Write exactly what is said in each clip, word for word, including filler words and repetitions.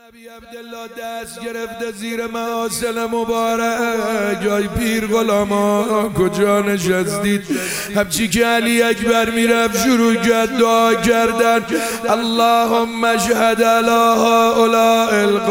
نبی عبدالله دست گرفته زیر محاسن مبارک. آی پیر غلاما کجا نشستید؟ همچی که علی اکبر میرفت شروع کرد دعا کردن. اللهم اشهد علی هؤلاء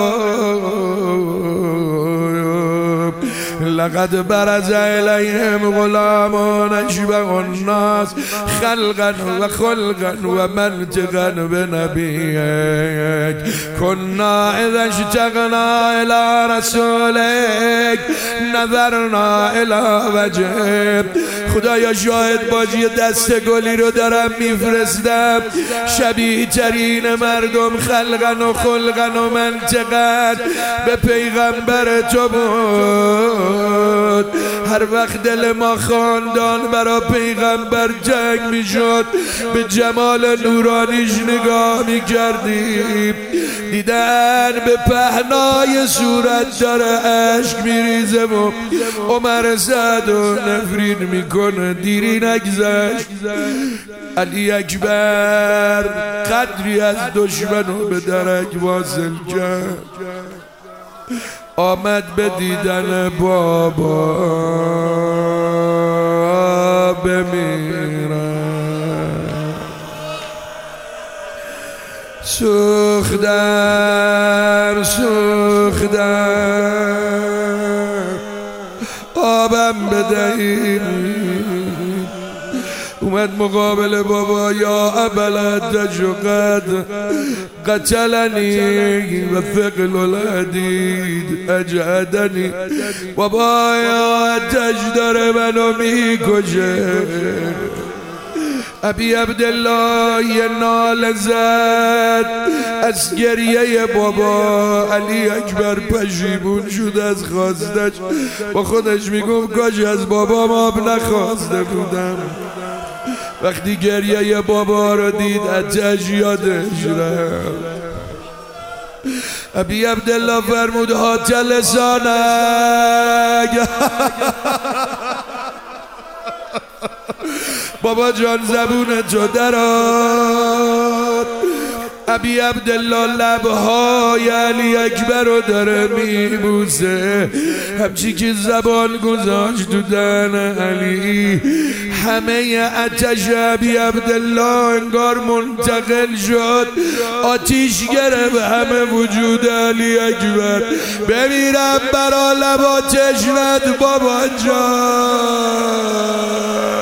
القوم لقد برز الیهم غلامان اشبه الناس خلقا و خلقا و منطقا بنبیک. كنا اذا اشتقنا الى رسولك نظرنا الى وجهه. خدایا شاهد باش، یه دست گلی رو دارم میفرستم شبیه ترین مردم خلقا و خلقا و منطقا به پیغمبر تو بود. هر وقت دل ما خاندان برا پیغمبر جنگ میشد به جمال نورانیش نگاه میکردیم، دیدن به پهنای صورت داره عشق میریزه و عمر سعد و نفرین میکنه. دیری نگذشت علی اکبر قدری از دشمنو به درک واصل کرد. آمد به دیدن بابا بمیرم. سوختم سوختم آبم بدهید. اومد مقابل بابا. یا ابلتش قد قتلنی و ثقل الحدید اجهدنی. بابا یا آتش داره منو میکشه. ابی عبدالله یه نال زد از گریه بابا. علی اکبر پشیمون شد از خواستش، با خودش میگم کاش از بابام آب نخواسته بودم. وقتی گریه بابا رو دید آتش یادش رفت. ابی عبدالله فرمود هات لسانک. بابا جان زبون تو درات. ابی عبدالله لبهای علی اکبر رو داره میبوسه. همچی که زبان گذاشت تو دهن علی، همه آتش ابی عبدالله انگار منتقل شد، آتیش گرفت همه وجود علی اکبر. بمیرم برا لبا تشنت بابا جان.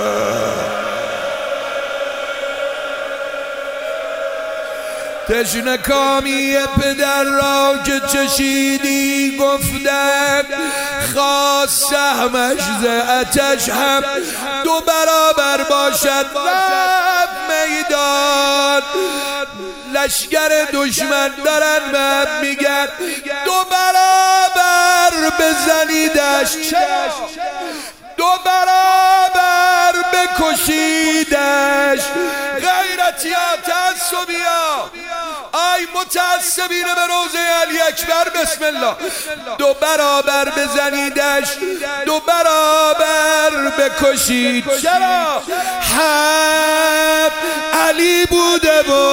تشنه کامی پدر را که چشیدی گفتن خواست سهمش ز آتش هم دو برابر باشد. رفت میدان لشگر دشمن دارن من میگن دو برابر بزنیدش. دو برابر بکشیدش. غیرتی ها تعصبی ها آی متعصبین به روضه علی اکبر بسم الله. دو برابر بزنیدش، دو برابر بکشید. چرا؟ هم علی بوده و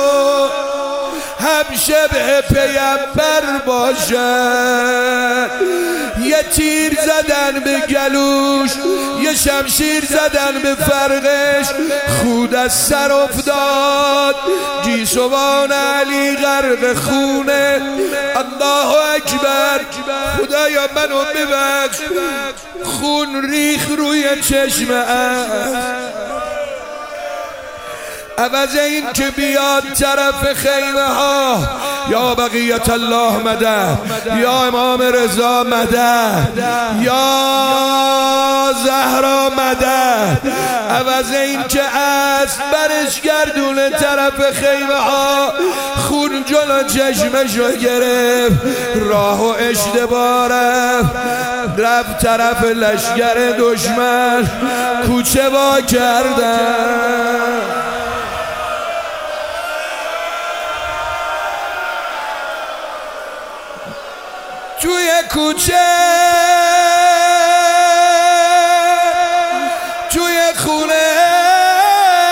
هم شبه پیمبر باشد. یه تیر زدن به گلوش، یه شمشیر زدن به فرقش، خود از سر افتاد. گیسوان علی غرق خونه. الله اکبر. خدایا منو ببخش. خون ریخ روی چشم عوض این که بیاد طرف خیمه ها یا بقیت الله مده، یا امام رضا مده، یا زهرا مده، عوض این که اسب برش گردونه طرف خیمه ها، خون جلو چشمشو گرفت، راه و اشتباه رفت، رفت طرف لشگر دشمن، کوچه وا کردن. توی کوچه توی خونه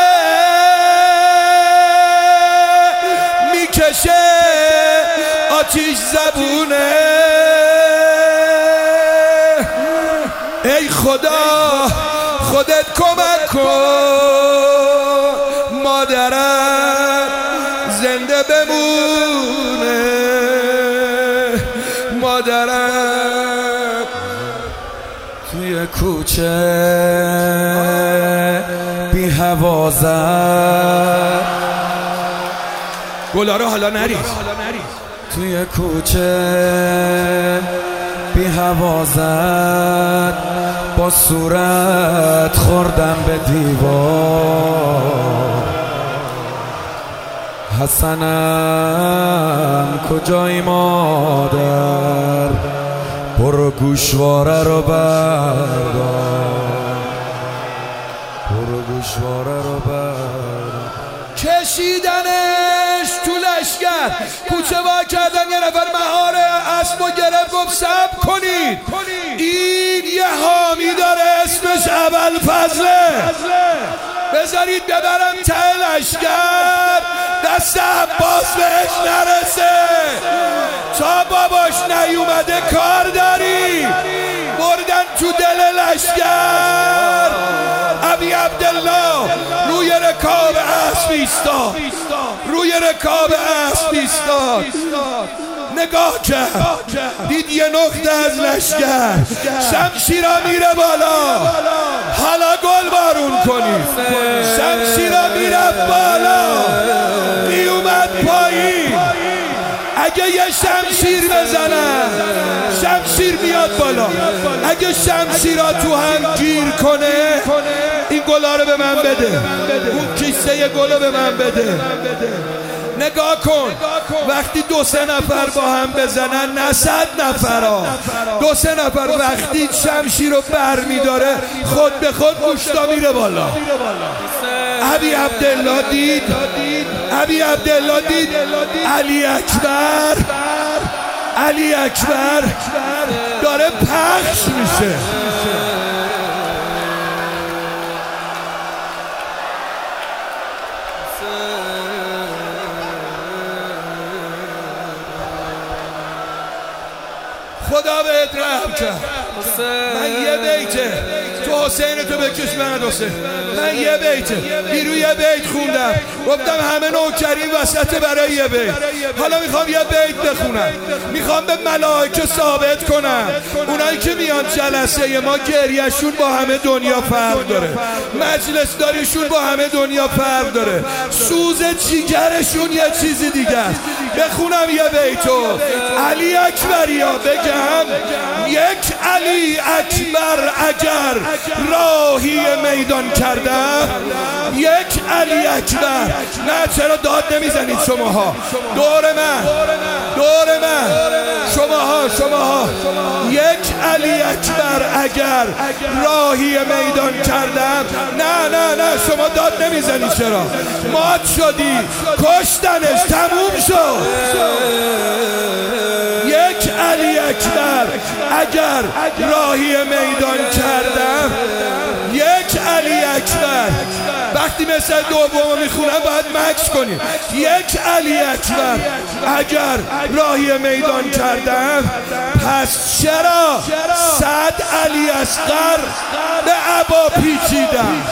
میکشه آتیش زبونه. ای خدا خودت کمک کن مادرم زنده بمونه. مادرم توی کوچه بی هوا زد. گلا رو حالا نریز. توی کوچه بی هوا زد، با صورت خوردم به دیوار. حسنم کجایی مادر، برو گوشواره رو بردار، برو گوشواره رو بردار. کشیدنش تو لشگر، کوچه وا کردن، یه نفر مهار اسب و گرفت گفت صبر کنید، این یه حامی داره اسمش ابوالفضله، بذارید ببرم ته لشگر دست عباس بهش نرسه. تا باباش نیومده کار داری. بردن تو دل لشگر. ابی عبدالله روی رکاب اسب ایستاد، روی رکاب اسب ایستاد، نگاه کرد، دید یه نقطه از لشگر شمشیرا میره بالا. حالا گل بارون کنید. شمشیرا میره بالا، میومد پایین. اگه یه شمشیر بزنن شمشیر میاد بالا. اگه شمشیرا تو هم گیر کنه، این گلا رو به من بده، اون کیسه یه گل رو به من بده. نگاه کن، وقتی دو سه نفر با هم بزنن، نه صد نفرها، دو سه نفر وقتی شمشیر رو بر میداره خود به خود گوشتا میره بالا. ابی عبدالله دید، ابی عبدالله دید علی اکبر، علی اکبر داره پخش میشه. خدا بهت رحم کرد. من یه بیته تو حسین تو بکش من حسین، من یه بیته بیرو یه بیت خوندم، گفتم همه نوکرین وسط برای یه بیت. حالا میخوام یه بیت بخونم، میخوام به ملائکه ثابت کنم اونایی که میان جلسه ما گریهشون با همه دنیا فرق داره، مجلس داریشون با همه دنیا فرق داره، سوز جیگرشون یه چیزی دیگه است. بخونم یه بیتو. علی اکبریا بگم یک علی اکبر اگر راهی میدان کرده، یک علی اکبر. نه چرا داد نمیزنید شماها؟ دور من، دور من، شماها، شماها. یک علی اکبر اگر راهی میدان کردم. نه نه نه شما داد نمیزنید چرا؟ مات شدی، کشتنش، تموم شد. یک علی اکبر اگر راهی میدان کردم، یک علی اکبر. وقتی مثل دوم میخونم باید مکس کنیم. یک علی اکبر اگر راهی میدان کردم، پس چرا صد علی اصغر به عبا پیچیدم؟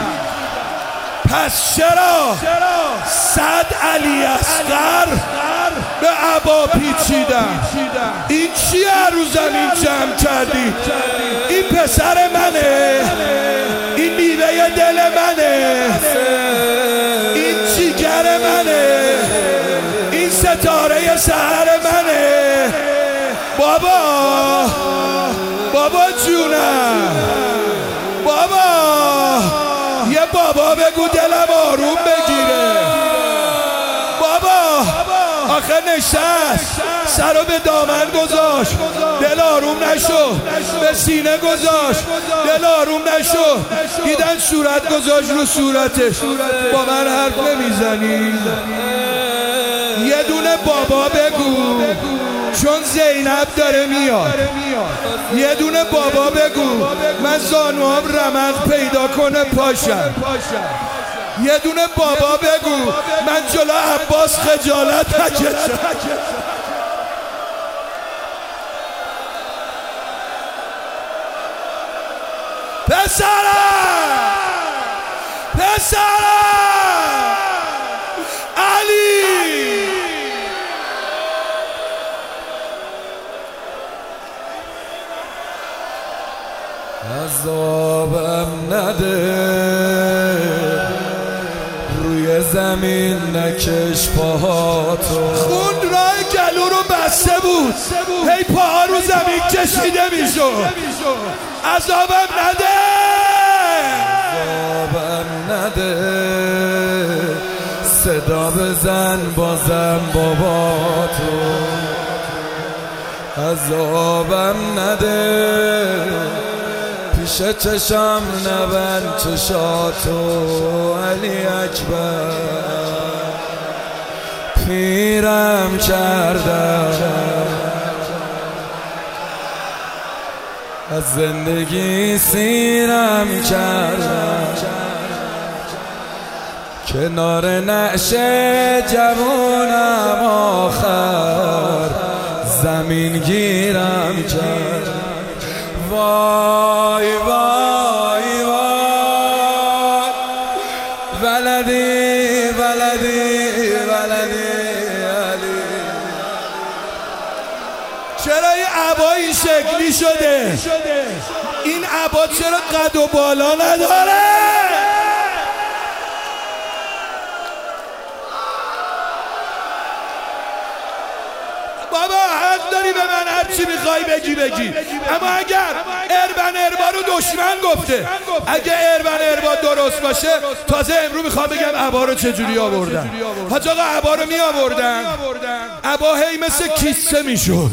پس چرا صد علی اصغر به عبا پیچیدم؟ این چیه رو زمین جمع کردی؟ این پسر منه، این میوه دل منه، این جیگر منه، این ستاره سحر منه. بابا بابا جونم، بابا یه بابا بگو دلم آروم بگیره. بابا آخه نشست، سر رو به دامن گذاشت، دل آروم نشد، به سینه گذاشت، دل آروم نشد. دیدن صورت گذاشت رو صورتش. با من حرف نمیزنی؟ یه دونه بابا بگو، چون زینب داره میاد. یه دونه بابا بگو، من زانوام رمق پیدا کنه پاشم. یه دونه بابا بگو، من جلو عباس خجالت نکشم. پسرم پسرم علی عذابم نده روی زمین نکش پاهاتو خون راه گلو رو بسته بود هی پاها رو زمین کشیده میشد عذابم نده عذابم نده صدا بزن بازم باباتو عذابم نده پیش چشم نبند چشاتو علی اکبر پیرم کردم از زندگی سیرم کردم کنار نعشه جوانم آخر زمین گیرم کردم وای وای وای ولدی ولدی ولدی علی چرا این عبا این شکلی شده این عبا چرا قد و بالا نداره بابا حق داری به من هر چی میخوای بگی بگی اما اگر اربن اربا رو دشمن گفته اگه اربن اربا درست باشه تازه امرو میخوام بگم عبا رو چجوری آوردن حاج آقا عبا رو می آوردن عبا هی مثل کیسه میشد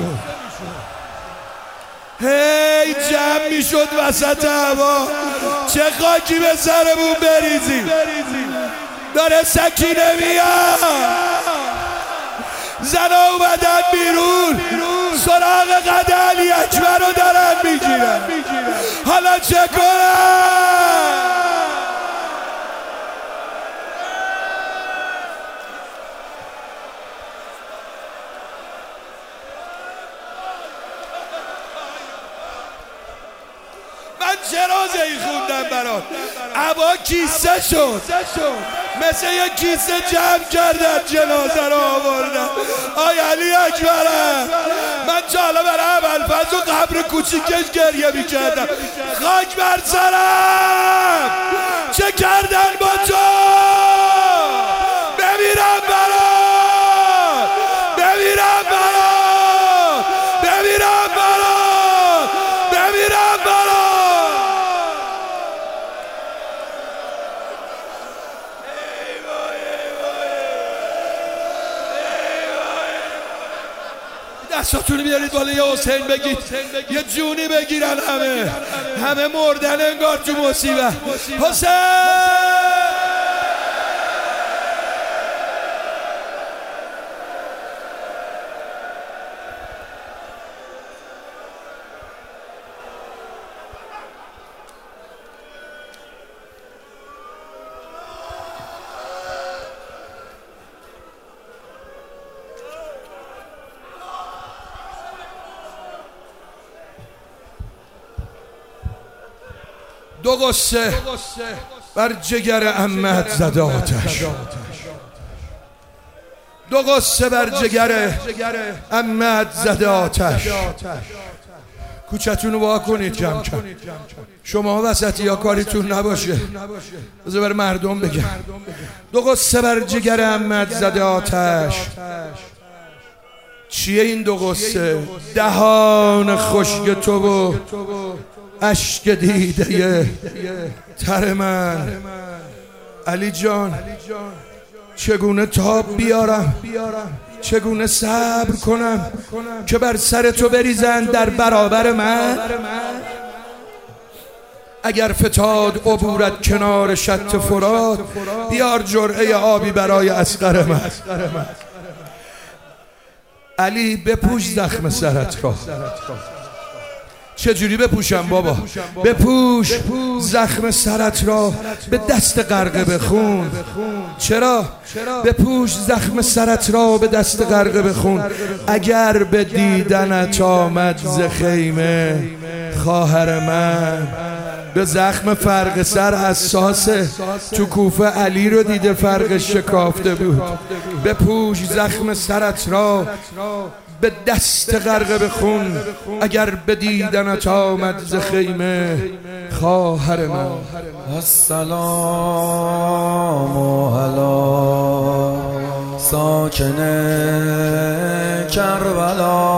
هی جمع میشد وسط عبا چه خاکی به سرمون بریزی داره سکینه میاد زنا اومدن بیرون سراغ قد علی اکبر رو دارن میگیرن حالا چه کنن من چه روزه‌ای خوندم برات عبا کیسه شد مثل یک کیسه جمع کردن جنازه رو آوردن آی علی اکبرم من چه حالا برای ابوالفضل و قبر کوچیکش گریه میکردم خاک بر سرم چه کردن با تو بمیرم برات بمیرم برات بمیرم برات بمیرم برات دستاتونو بیارید بالا یه حسین بگید یه جونی بگیرن همه همه مردن انگار تو مصیبت حسین دو قصه بر جگر عمت زده آتش دو قصه بر جگر عمت زده آتش کوچتون رو وا کنید جمع کن شما وسطی یا کاریتون نباشه بذار بر مردم بگم دو قصه بر جگر عمت زده آتش چیه این دو قصه دهان خشک تو و اشک دیده تر من علی جان چگونه تاب بیارم چگونه صبر کنم که بر سر تو بریزن در برابر من اگر فتاد عبورت کنار شط فرات بیار جرعه آبی برای اصغر من علی بپوش زخم سرت را چجوری بپوشم بابا بپوش زخم سرت را به دست غرقه بخون چرا بپوش زخم سرت را به دست غرقه بخون اگر به دیدنت آمد ز خیمه خواهر من به زخم فرق سر حساسه، تو کوفه علی رو دیده فرق شکافته بود. بپوش زخم سرت را به دست غرق به خون، اگر به دیدنت آمد ز خیمه خواهر من. السلام علی ساکن کربلا